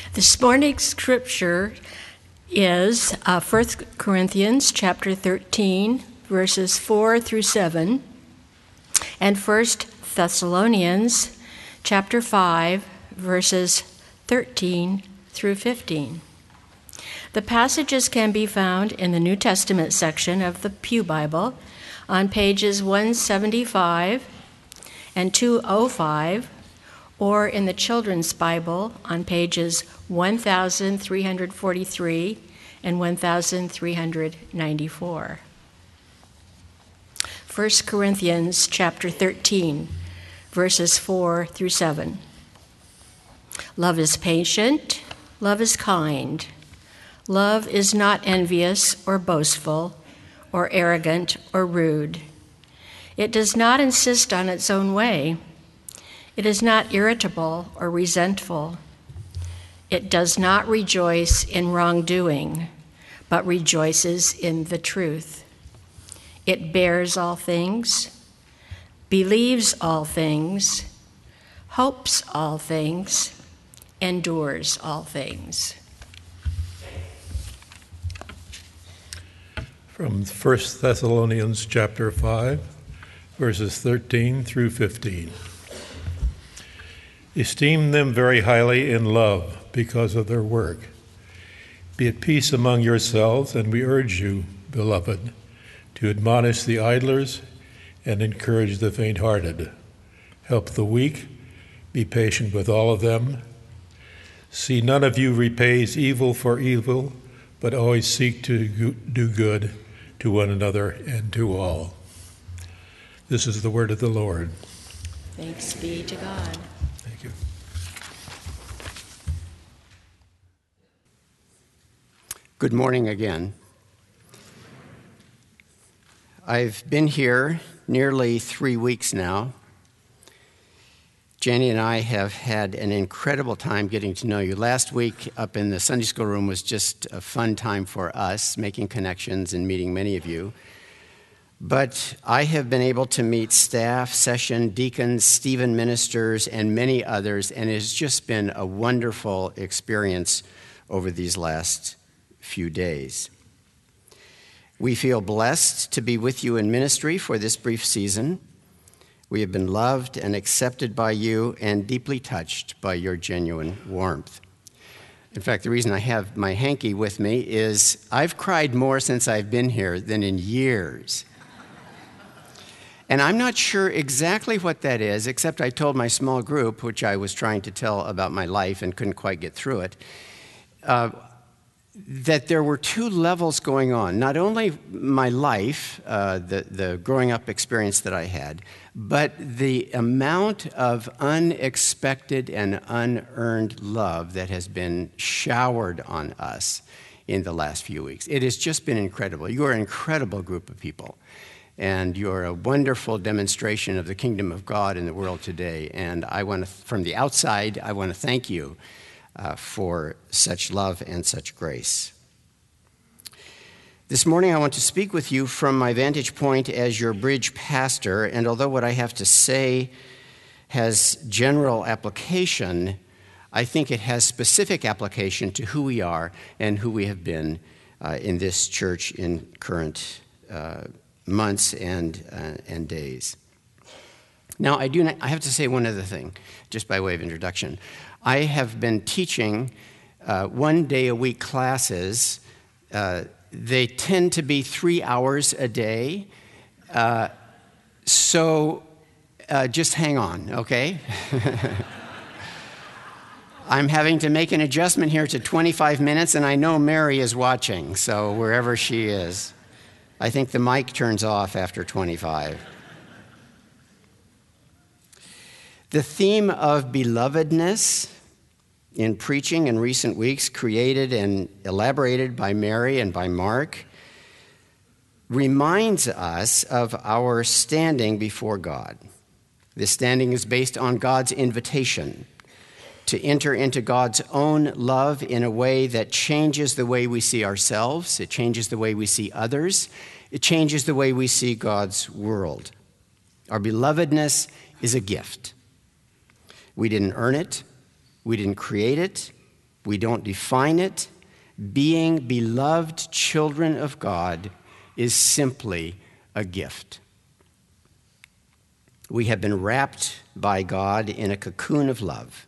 This morning's scripture is 1 Corinthians chapter 13, verses 4 through 7, and 1 Thessalonians chapter 5, verses 13 through 15. The passages can be found in the New Testament section of the Pew Bible on pages 175 and 205, or in the Children's Bible on pages 1343 and 1394. 1 Corinthians chapter 13, verses 4 through 7. Love is patient, love is kind. Love is not envious or boastful or arrogant or rude. It does not insist on its own way. It is not irritable or resentful. It does not rejoice in wrongdoing, but rejoices in the truth. It bears all things, believes all things, hopes all things, endures all things. From 1 Thessalonians chapter 5, verses 13 through 15. Esteem them very highly in love because of their work. Be at peace among yourselves, and we urge you, beloved, to admonish the idlers and encourage the faint-hearted. Help the weak, be patient with all of them. See, none of you repays evil for evil, but always seek to do good to one another and to all. This is the word of the Lord. Thanks be to God. Thank you. Good morning again. I've been here nearly 3 weeks now. Jenny and I have had an incredible time getting to know you. Last week up in the Sunday school room was just a fun time for us, making connections and meeting many of you. But I have been able to meet staff, session, deacons, Stephen ministers, and many others, and it has just been a wonderful experience over these last few days. We feel blessed to be with you in ministry for this brief season. We have been loved and accepted by you and deeply touched by your genuine warmth. In fact, the reason I have my hanky with me is I've cried more since I've been here than in years. And I'm not sure exactly what that is, except I told my small group, which I was trying to tell about my life and couldn't quite get through it, that there were two levels going on. Not only my life, the growing up experience that I had, but the amount of unexpected and unearned love that has been showered on us in the last few weeks. It has just been incredible. You are an incredible group of people, and you're a wonderful demonstration of the kingdom of God in the world today. And I want to, from the outside, I want to thank you for such love and such grace. This morning I want to speak with you from my vantage point as your bridge pastor, and although what I have to say has general application, I think it has specific application to who we are and who we have been in this church in current months and days. Now, I have to say one other thing, just by way of introduction. I have been teaching 1 day a week classes. They tend to be 3 hours a day. So just hang on, okay? I'm having to make an adjustment here to 25 minutes, and I know Mary is watching, so wherever she is. I think the mic turns off after 25. The theme of belovedness in preaching in recent weeks, created and elaborated by Mary and by Mark, reminds us of our standing before God. This standing is based on God's invitation to enter into God's own love in a way that changes the way we see ourselves, it changes the way we see others, it changes the way we see God's world. Our belovedness is a gift. We didn't earn it. We didn't create it. We don't define it. Being beloved children of God is simply a gift. We have been wrapped by God in a cocoon of love.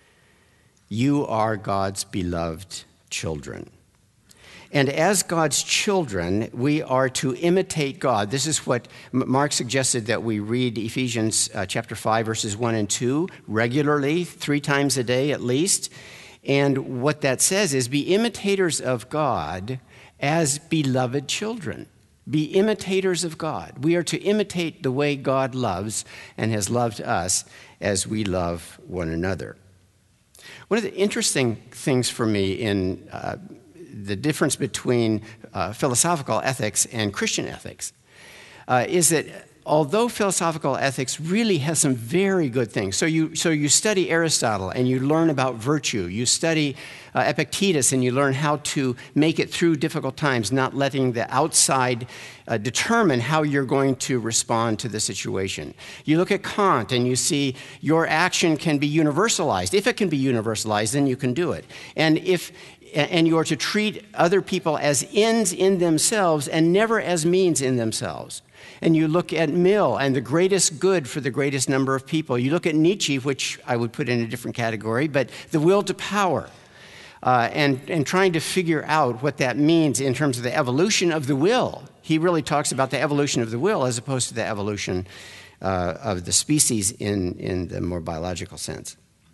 You are God's beloved children. And as God's children, we are to imitate God. This is what Mark suggested, that we read Ephesians chapter 5, verses 1 and 2 regularly, 3 times a day at least. And what that says is, be imitators of God as beloved children. Be imitators of God. We are to imitate the way God loves and has loved us as we love one another. One of the interesting things for me in the difference between philosophical ethics and Christian ethics is that although philosophical ethics really has some very good things, so you study Aristotle and you learn about virtue, you study Epictetus and you learn how to make it through difficult times, not letting the outside determine how you're going to respond to the situation. You look at Kant and you see your action can be universalized. If it can be universalized, then you can do it. And you are to treat other people as ends in themselves and never as means in themselves. And you look at Mill and the greatest good for the greatest number of people. You look at Nietzsche, which I would put in a different category, but the will to power. And trying to figure out what that means in terms of the evolution of the will. He really talks about the evolution of the will as opposed to the evolution of the species in the more biological sense.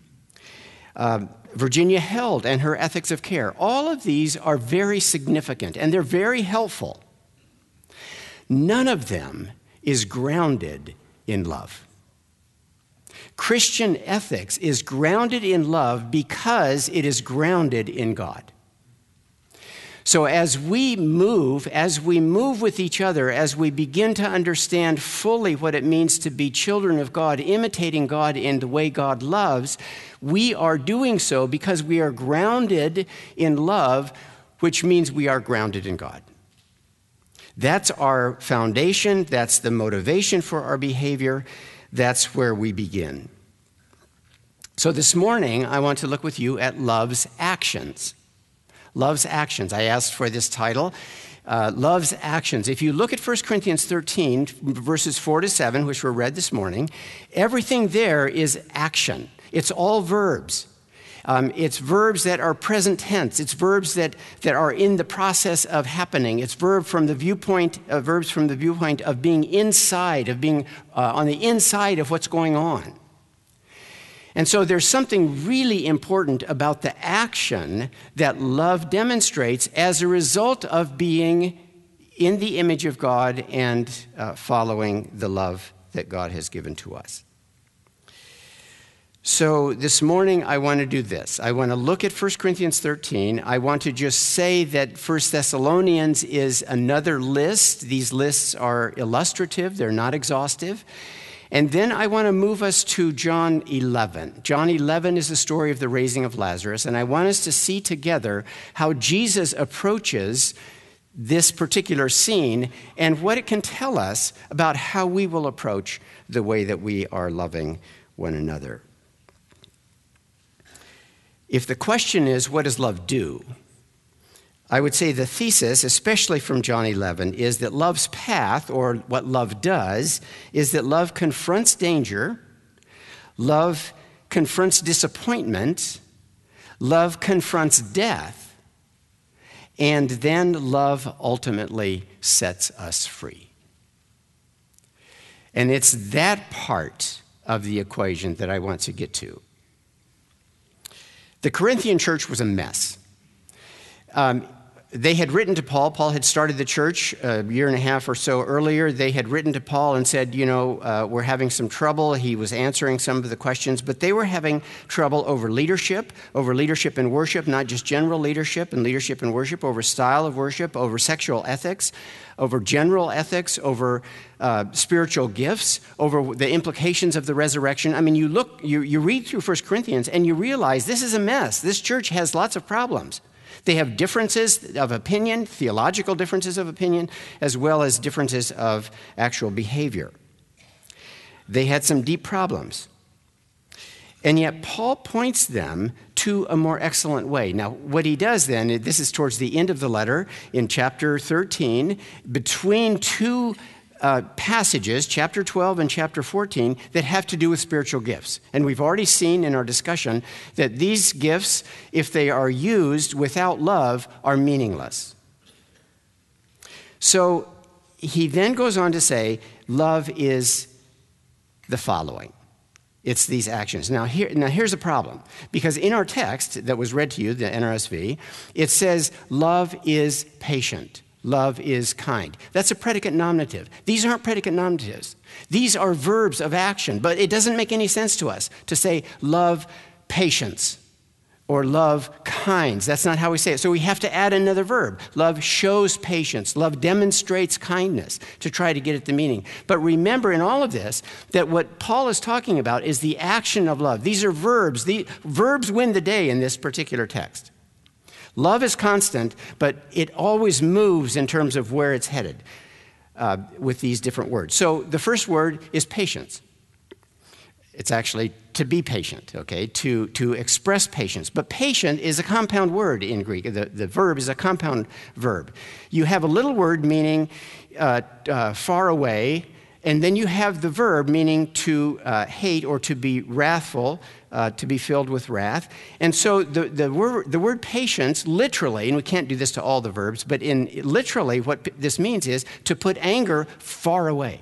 Virginia Held and her ethics of care. All of these are very significant and they're very helpful. None of them is grounded in love. Christian ethics is grounded in love because it is grounded in God. So as we move with each other, as we begin to understand fully what it means to be children of God, imitating God in the way God loves, we are doing so because we are grounded in love, which means we are grounded in God. That's our foundation. That's the motivation for our behavior. That's where we begin. So this morning, I want to look with you at love's actions. Love's actions. I asked for this title, Love's Actions. If you look at 1 Corinthians 13, verses 4 to 7, which were read this morning, everything there is action. It's all verbs. It's verbs that are present tense. It's verbs that are in the process of happening. It's verbs from the viewpoint of being inside, of being on the inside of what's going on. And so there's something really important about the action that love demonstrates as a result of being in the image of God and following the love that God has given to us. So this morning, I want to do this. I want to look at 1 Corinthians 13. I want to just say that 1 Thessalonians is another list. These lists are illustrative. They're not exhaustive. And then I want to move us to John 11. John 11 is the story of the raising of Lazarus, and I want us to see together how Jesus approaches this particular scene and what it can tell us about how we will approach the way that we are loving one another. If the question is, what does love do? I would say the thesis, especially from John 11, is that love's path, or what love does, is that love confronts danger, love confronts disappointment, love confronts death, and then love ultimately sets us free. And it's that part of the equation that I want to get to. The Corinthian church was a mess. They had written to Paul. Paul had started the church a year and a half or so earlier. They had written to Paul and said, we're having some trouble. He was answering some of the questions, but they were having trouble over leadership in worship, not just general leadership and leadership in worship, over style of worship, over sexual ethics, over general ethics, over spiritual gifts, over the implications of the resurrection. I mean, you read through 1 Corinthians and you realize this is a mess. This church has lots of problems. They have differences of opinion, theological differences of opinion, as well as differences of actual behavior. They had some deep problems. And yet Paul points them to a more excellent way. Now, what he does then, this is towards the end of the letter in chapter 13, between two passages, chapter 12 and chapter 14, that have to do with spiritual gifts. And we've already seen in our discussion that these gifts, if they are used without love, are meaningless. So he then goes on to say, love is the following. It's these actions. Now here's a problem. Because in our text that was read to you, the NRSV, it says love is patient. Love is kind. That's a predicate nominative. These aren't predicate nominatives. These are verbs of action. But it doesn't make any sense to us to say love patience or love kinds. That's not how we say it. So we have to add another verb. Love shows patience. Love demonstrates kindness to try to get at the meaning. But remember in all of this that what Paul is talking about is the action of love. These are verbs. The verbs win the day in this particular text. Love is constant, but it always moves in terms of where it's headed with these different words. So the first word is patience. It's actually to be patient, okay, to express patience. But patient is a compound word in Greek. The verb is a compound verb. You have a little word meaning far away, and then you have the verb meaning to hate or to be wrathful, to be filled with wrath. And so the word patience, literally, and we can't do this to all the verbs, but literally what this means is to put anger far away.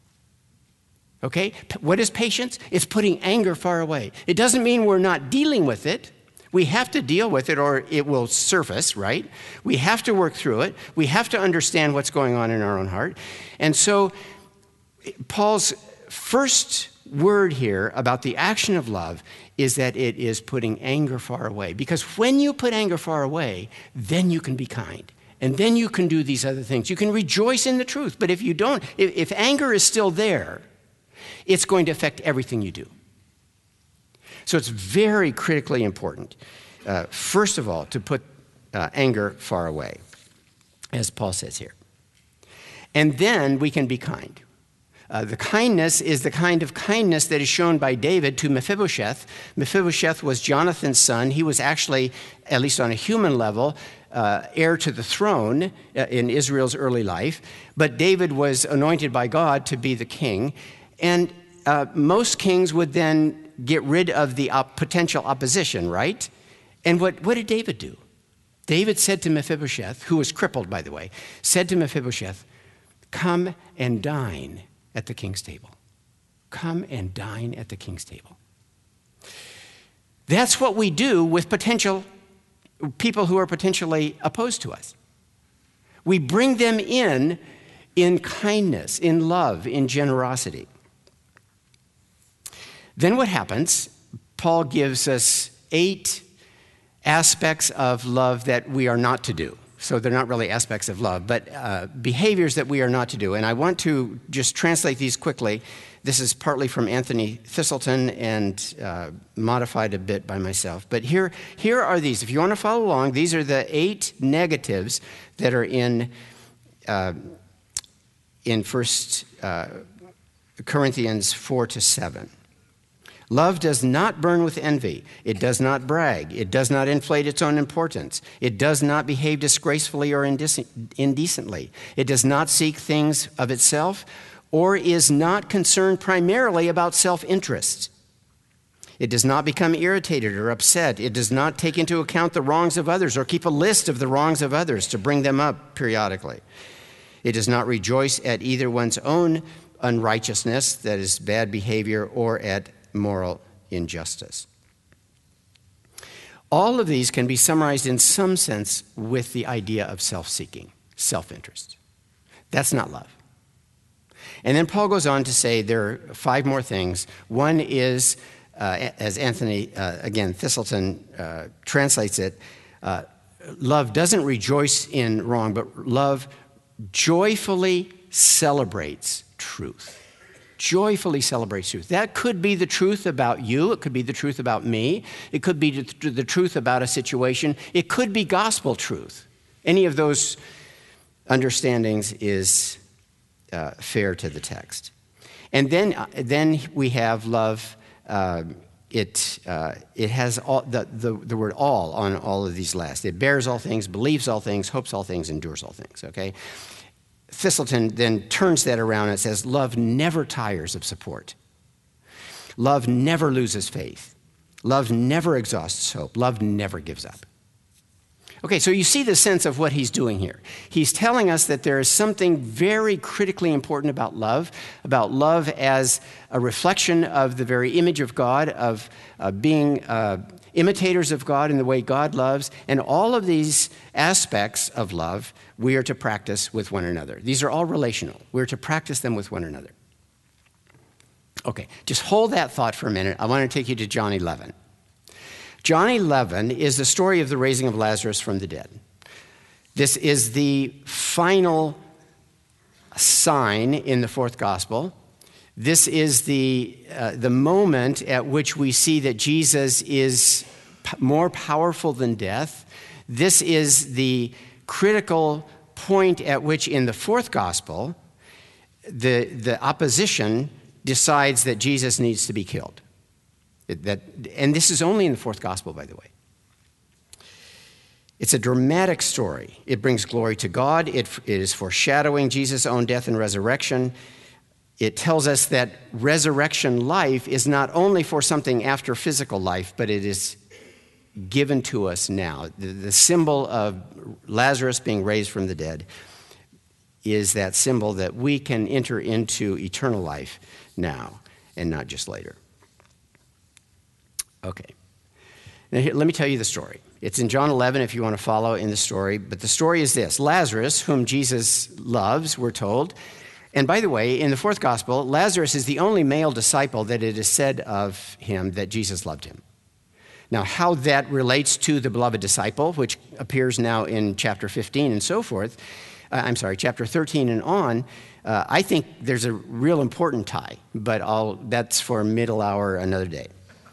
Okay? What is patience? It's putting anger far away. It doesn't mean we're not dealing with it. We have to deal with it or it will surface, right? We have to work through it. We have to understand what's going on in our own heart. And so Paul's first word here about the action of love is that it is putting anger far away. Because when you put anger far away, then you can be kind. And then you can do these other things. You can rejoice in the truth. But if you don't, if anger is still there, it's going to affect everything you do. So it's very critically important, first of all, to put anger far away, as Paul says here. And then we can be kind. The kindness is the kind of kindness that is shown by David to Mephibosheth. Mephibosheth was Jonathan's son. He was actually, at least on a human level, heir to the throne in Israel's early life. But David was anointed by God to be the king. And most kings would then get rid of the potential opposition, right? And what did David do? David said to Mephibosheth, who was crippled, by the way, said to Mephibosheth, come and dine at the king's table. Come and dine at the king's table. That's what we do with potential people who are potentially opposed to us. We bring them in kindness, in love, in generosity. Then what happens? Paul gives us 8 aspects of love that we are not to do. So they're not really aspects of love, but behaviors that we are not to do. And I want to just translate these quickly. This is partly from Anthony Thistleton and modified a bit by myself. But here are these. If you want to follow along, these are the 8 negatives that are in 1 Corinthians 4-7. Love does not burn with envy. It does not brag. It does not inflate its own importance. It does not behave disgracefully or indecently. It does not seek things of itself or is not concerned primarily about self-interest. It does not become irritated or upset. It does not take into account the wrongs of others or keep a list of the wrongs of others to bring them up periodically. It does not rejoice at either one's own unrighteousness, that is bad behavior, or at moral injustice. All of these can be summarized in some sense with the idea of self-seeking, self-interest. That's not love. And then Paul goes on to say there are 5 more things. One is, as Anthony, again, Thistleton translates it, love doesn't rejoice in wrong, but love joyfully celebrates truth. Joyfully celebrates truth. That could be the truth about you. It could be the truth about me. It could be the truth about a situation. It could be gospel truth. Any of those understandings is fair to the text. And then we have love it has all, the word all on all of these last. It bears all things, believes all things, hopes all things, endures all things, okay? Thistleton then turns that around and says, love never tires of support. Love never loses faith. Love never exhausts hope. Love never gives up. Okay, so you see the sense of what he's doing here. He's telling us that there is something very critically important about love as a reflection of the very image of God, of being imitators of God in the way God loves, and all of these aspects of love we are to practice with one another. These are all relational. We're to practice them with one another. Okay, just hold that thought for a minute. I want to take you to John 11. John 11 is the story of the raising of Lazarus from the dead. This is the final sign in the fourth gospel. This is the moment at which we see that Jesus is more powerful than death. This is the critical point at which in the fourth gospel, the opposition decides that Jesus needs to be killed. And this is only in the fourth gospel, by the way. It's a dramatic story. It brings glory to God. It is foreshadowing Jesus' own death and resurrection. It tells us that resurrection life is not only for something after physical life, but it is given to us now. The symbol of Lazarus being raised from the dead is that symbol that we can enter into eternal life now and not just later. Okay. Now, let me tell you the story. It's in John 11 if you want to follow in the story. But the story is this. Lazarus, whom Jesus loves, we're told. And by the way, in the fourth gospel, Lazarus is the only male disciple that it is said of him that Jesus loved him. Now, how that relates to the beloved disciple, which appears now in chapter 15 and so forth, chapter 13 and on, I think there's a real important tie. But that's for middle hour another day.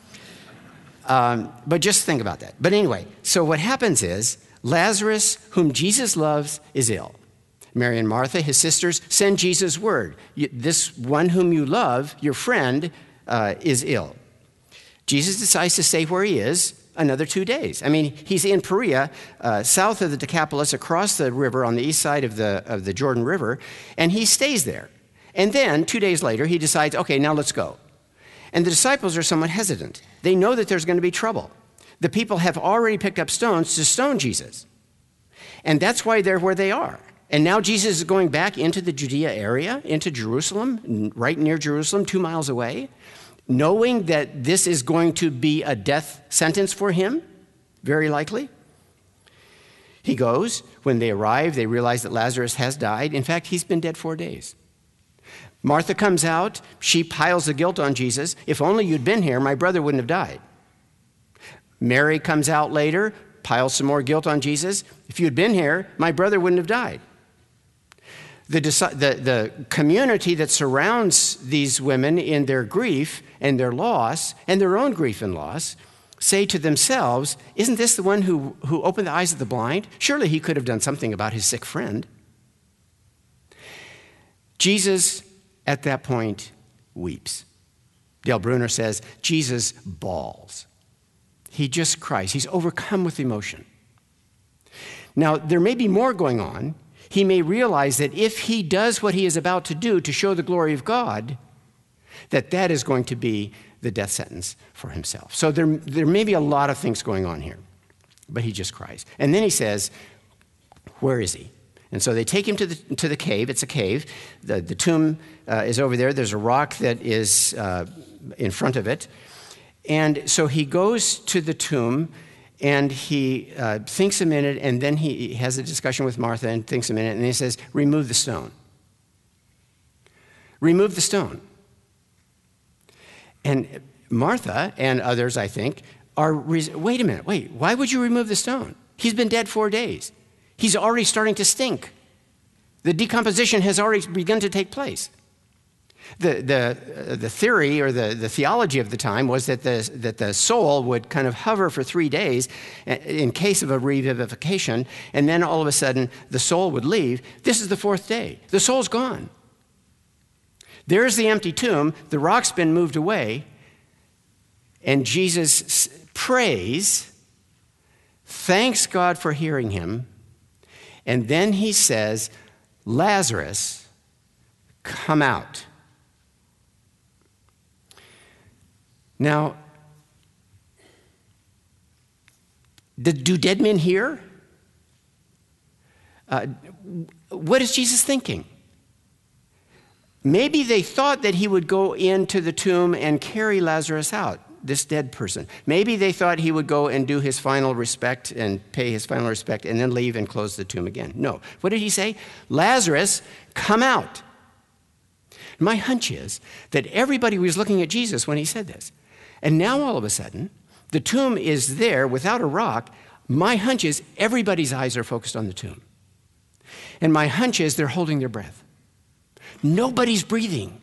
But just think about that. But anyway, so what happens is Lazarus, whom Jesus loves, is ill. Mary and Martha, his sisters, send Jesus word. This one whom you love, your friend, is ill. Jesus decides to stay where he is another 2 days. I mean, he's in Perea, south of the Decapolis, across the river on the east side of the Jordan River, and he stays there. And then 2 days later, he decides, okay, now let's go. And the disciples are somewhat hesitant. They know that there's going to be trouble. The people have already picked up stones to stone Jesus. And that's why they're where they are. And now Jesus is going back into the Judea area, into Jerusalem, right near Jerusalem, 2 miles away, knowing that this is going to be a death sentence for him, very likely. He goes. When they arrive, they realize that Lazarus has died. In fact, he's been dead 4 days. Martha comes out. She piles the guilt on Jesus. If only you'd been here, my brother wouldn't have died. Mary comes out later, piles some more guilt on Jesus. If you'd been here, my brother wouldn't have died. The community that surrounds these women in their grief and their loss and their own grief and loss say to themselves, isn't this the one who opened the eyes of the blind? Surely he could have done something about his sick friend. Jesus, at that point, weeps. Dale Bruner says, Jesus bawls. He just cries. He's overcome with emotion. Now, there may be more going on. He may realize that if he does what he is about to do to show the glory of God, that is going to be the death sentence for himself. So there may be a lot of things going on here, but he just cries. And then he says, where is he? And so they take him to the cave. It's a cave. The tomb is over there. There's a rock that is in front of it. And so he goes to the tomb, and he thinks a minute, and then he has a discussion with Martha and thinks a minute, and he says, remove the stone. Remove the stone. And Martha and others, I think, wait a minute, why would you remove the stone? He's been dead 4 days. He's already starting to stink. The decomposition has already begun to take place. The theory or the theology of the time was that the soul would kind of hover for 3 days in case of a revivification, and then all of a sudden the soul would leave. This is the 4th day. The soul's gone. There's the empty tomb. The rock's been moved away. And Jesus prays, thanks God for hearing him, and then he says, Lazarus, come out. Now, do dead men hear? What is Jesus thinking? Maybe they thought that he would go into the tomb and carry Lazarus out, this dead person. Maybe they thought he would go and do his final respect and pay his final respect and then leave and close the tomb again. No. What did he say? Lazarus, come out. My hunch is that everybody was looking at Jesus when he said this. And now all of a sudden, the tomb is there without a rock. My hunch is everybody's eyes are focused on the tomb. And my hunch is they're holding their breath. Nobody's breathing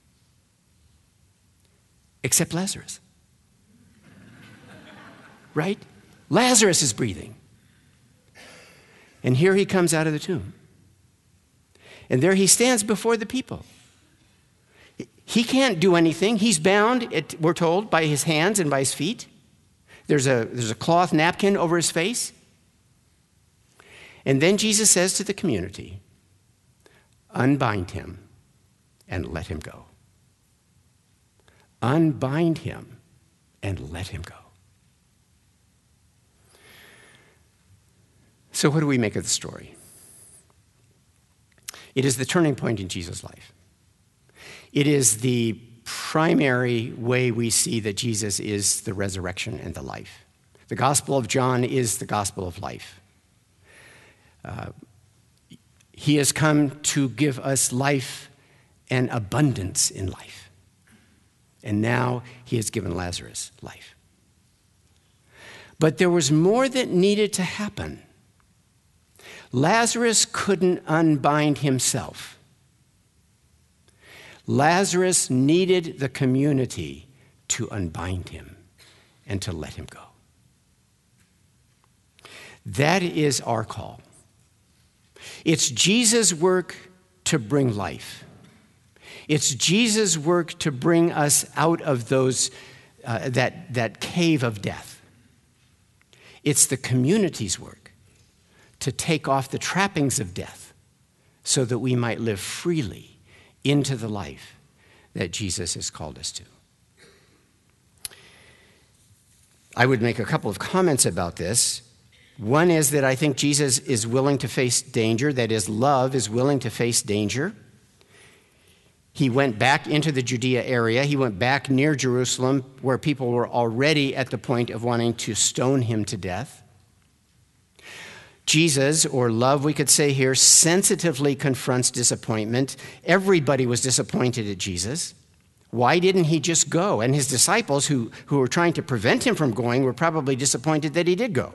except Lazarus. Right? Lazarus is breathing. And here he comes out of the tomb. And there he stands before the people. He can't do anything. He's bound, we're told, by his hands and by his feet. There's a cloth napkin over his face. And then Jesus says to the community, unbind him and let him go. Unbind him and let him go. So what do we make of the story? It is the turning point in Jesus' life. It is the primary way we see that Jesus is the resurrection and the life. The Gospel of John is the gospel of life. He has come to give us life and abundance in life. And now he has given Lazarus life. But there was more that needed to happen. Lazarus couldn't unbind himself. Lazarus needed the community to unbind him and to let him go. That is our call. It's Jesus' work to bring life. It's Jesus' work to bring us out of that cave of death. It's the community's work to take off the trappings of death so that we might live freely into the life that Jesus has called us to. I would make a couple of comments about this. One is that I think Jesus is willing to face danger, that is, love is willing to face danger. He went back into the Judea area. He went back near Jerusalem, where people were already at the point of wanting to stone him to death. Jesus, or love, we could say here, sensitively confronts disappointment. Everybody was disappointed at Jesus. Why didn't he just go? And his disciples, who were trying to prevent him from going, were probably disappointed that he did go.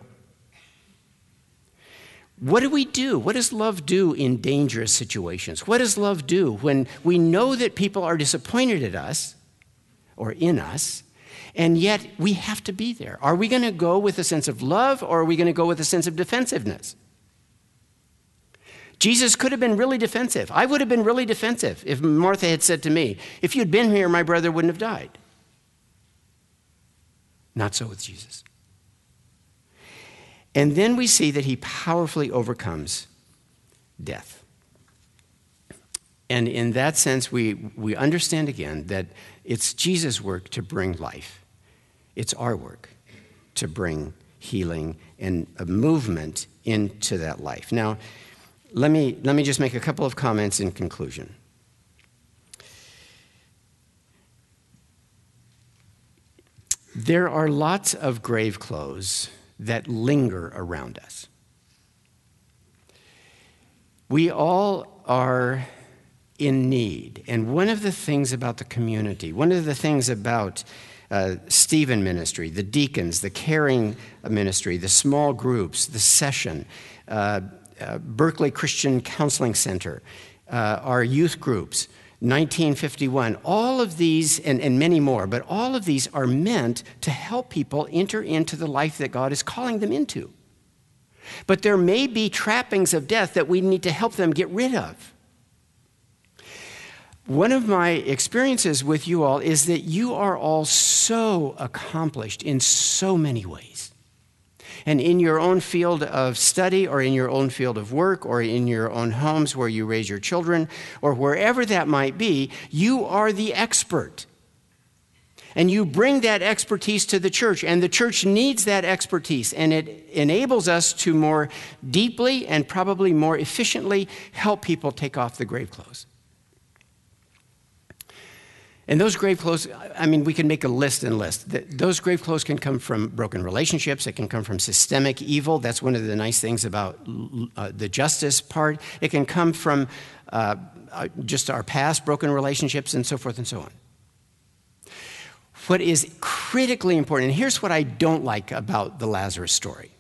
What do we do? What does love do in dangerous situations? What does love do when we know that people are disappointed at us or in us, and yet we have to be there? Are we going to go with a sense of love, or are we going to go with a sense of defensiveness? Jesus could have been really defensive. I would have been really defensive if Martha had said to me, if you'd been here, my brother wouldn't have died. Not so with Jesus. And then we see that he powerfully overcomes death. And in that sense, we understand again that it's Jesus' work to bring life. It's our work to bring healing and a movement into that life. Now, let me just make a couple of comments in conclusion. There are lots of grave clothes that linger around us. We all are in need. And one of the things about the community, one of the things about Stephen ministry, the deacons, the caring ministry, the small groups, the session, Berkeley Christian Counseling Center, our youth groups, 1951, all of these, and many more, but all of these are meant to help people enter into the life that God is calling them into. But there may be trappings of death that we need to help them get rid of. One of my experiences with you all is that you are all so accomplished in so many ways. And in your own field of study, or in your own field of work, or in your own homes where you raise your children, or wherever that might be, you are the expert. And you bring that expertise to the church, and the church needs that expertise, and it enables us to more deeply and probably more efficiently help people take off the grave clothes. And those grave clothes, I mean, we can make a list and list. Those grave clothes can come from broken relationships. It can come from systemic evil. That's one of the nice things about the justice part. It can come from just our past broken relationships and so forth and so on. What is critically important, and here's what I don't like about the Lazarus story.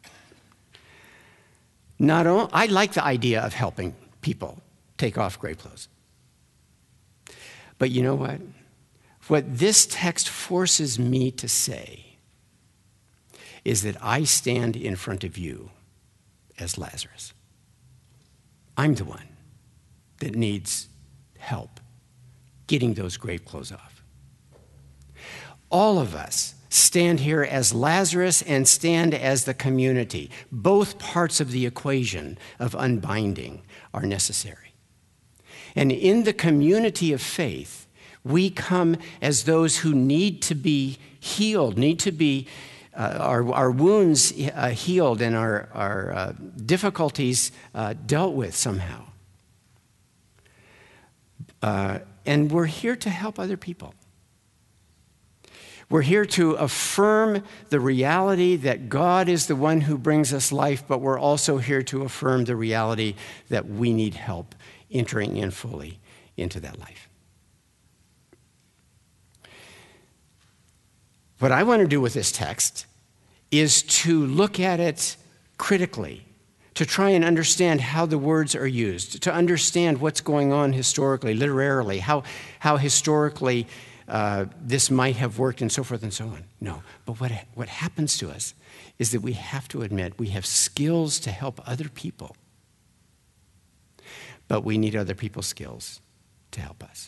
I like the idea of helping people take off grave clothes. But you know what? What this text forces me to say is that I stand in front of you as Lazarus. I'm the one that needs help getting those grave clothes off. All of us stand here as Lazarus and stand as the community. Both parts of the equation of unbinding are necessary. And in the community of faith, we come as those who need to be healed, need to be our wounds healed and our difficulties dealt with somehow. And we're here to help other people. We're here to affirm the reality that God is the one who brings us life, but we're also here to affirm the reality that we need help entering in fully into that life. What I want to do with this text is to look at it critically, to try and understand how the words are used, to understand what's going on historically, literarily, how historically this might have worked, and so forth and so on. No, but what happens to us is that we have to admit we have skills to help other people, but we need other people's skills to help us.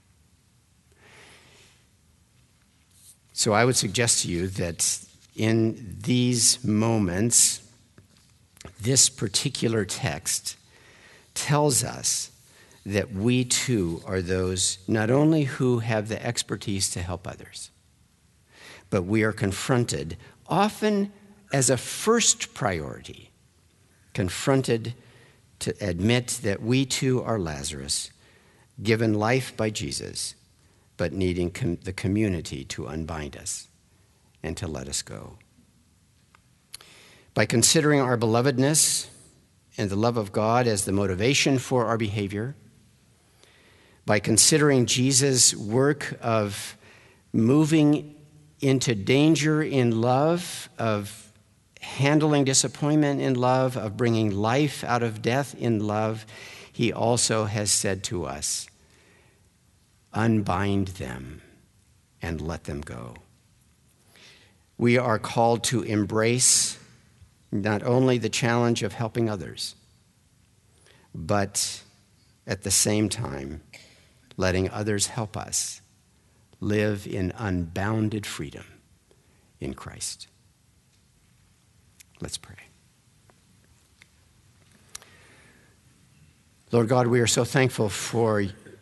So I would suggest to you that in these moments, this particular text tells us that we too are those not only who have the expertise to help others, but we are confronted, often as a first priority, confronted to admit that we too are Lazarus, given life by Jesus, but needing the community to unbind us and to let us go. By considering our belovedness and the love of God as the motivation for our behavior, by considering Jesus' work of moving into danger in love, of handling disappointment in love, of bringing life out of death in love, he also has said to us, unbind them and let them go. We are called to embrace not only the challenge of helping others, but at the same time, letting others help us live in unbounded freedom in Christ. Let's pray. Lord God, we are so thankful for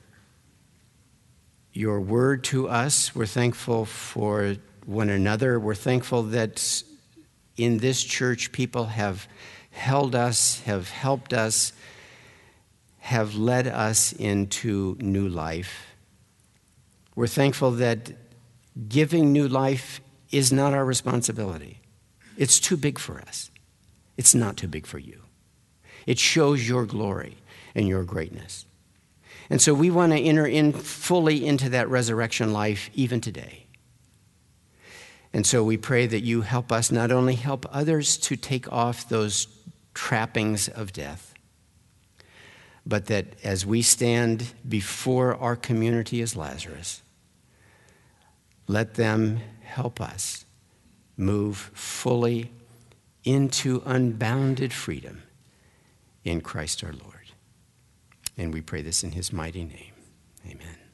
your word to us. We're thankful for one another. We're thankful that in this church people have held us, have helped us, have led us into new life. We're thankful that giving new life is not our responsibility. It's too big for us. It's not too big for you. It shows your glory and your greatness. And so we want to enter in fully into that resurrection life even today. And so we pray that you help us not only help others to take off those trappings of death, but that as we stand before our community as Lazarus, let them help us move fully into unbounded freedom in Christ our Lord. And we pray this in his mighty name. Amen.